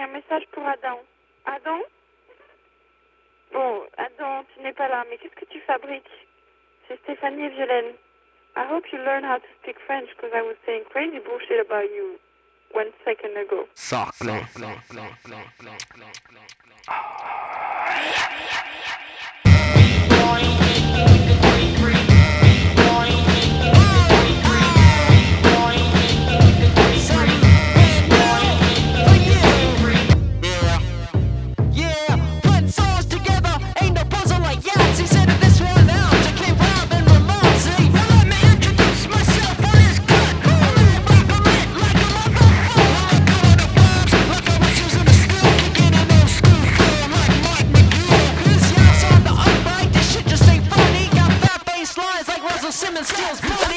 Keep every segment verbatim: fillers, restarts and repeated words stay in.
message pour Adam. Adam? Bon, Adam, tu n'es pas là, mais qu'est-ce que tu fabriques? C'est Stéphanie et Violaine. I hope you learn how to speak French because I was saying crazy bullshit about you one second ago. Sacré. Simmons steals money.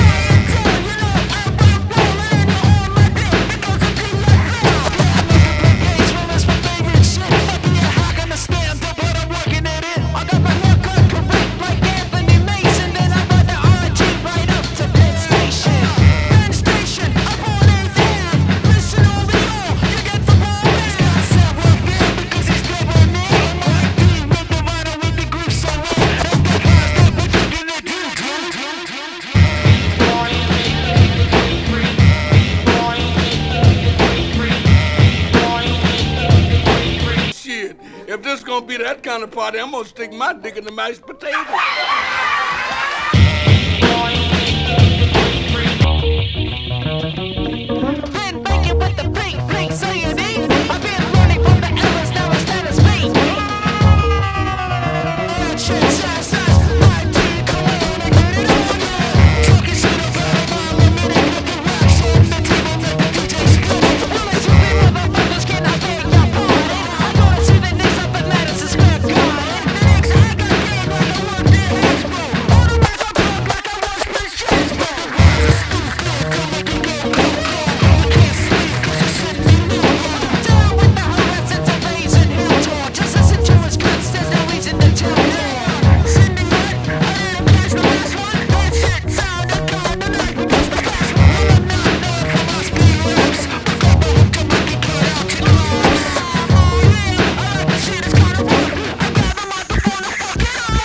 If this gonna be that kind of party, I'm gonna stick my dick in the mashed potatoes. Been banking with the pink, pink saying it. I've been running from the errors, now it's status me. Shit, size, size, my dick, come on and get it on, yeah. Talking shit about my limited cut the rocks on the table that the D J's playing. Well, it's you motherfuckers, can I beg your pardon? I gotta see the next up at Madison Square Garden. Next, I got game like I worked in Hasbro. All the rest I pump like I was Chris Jasper. Come make it go, go, go. I can't sleep 'cause it's sitting in the room. Down with the harassment of Asian hill talk. Just listen to his guts, there's no reason to tell me. Sending what? I didn't catch the last one. That shit sounded kinda like because the last one. I'm not known for my speed raps. But go back to make it cut out to the loss. Oh yeah, I like the shit, it's kinda rough. I grab the microphone and fuck it up.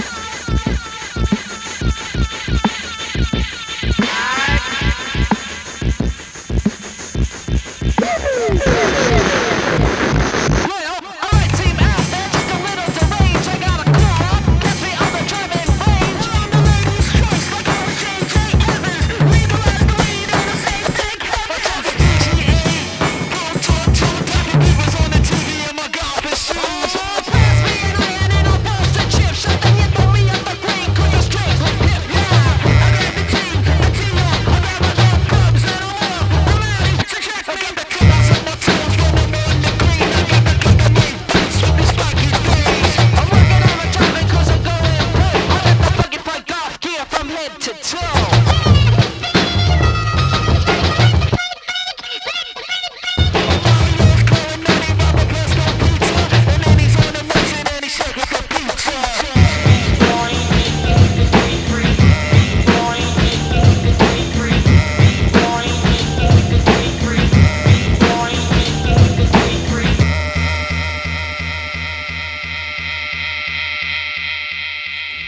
Well, alright, team out there, just a little deranged. I got a claw, catch me on the driving range. I'm the lady's choice, like I was J J Evans. Legalize the weed and the same thing happens. I talk to D G A, go talk to Doctor Peoples on the T V in my golfing shoes. Pass me an iron and I'll bust a chip. Shut the hip on me up the green, cause you're straight like hip. Yeah, I got the team, the team up. I got my love clubs and all. I'm ready to check. I got the clubs on my toes, going on the green. I got the custom made boots with the spiky things. I'm working on the driving cause I'm going pro. I let the fucking play golf gear from head to toe.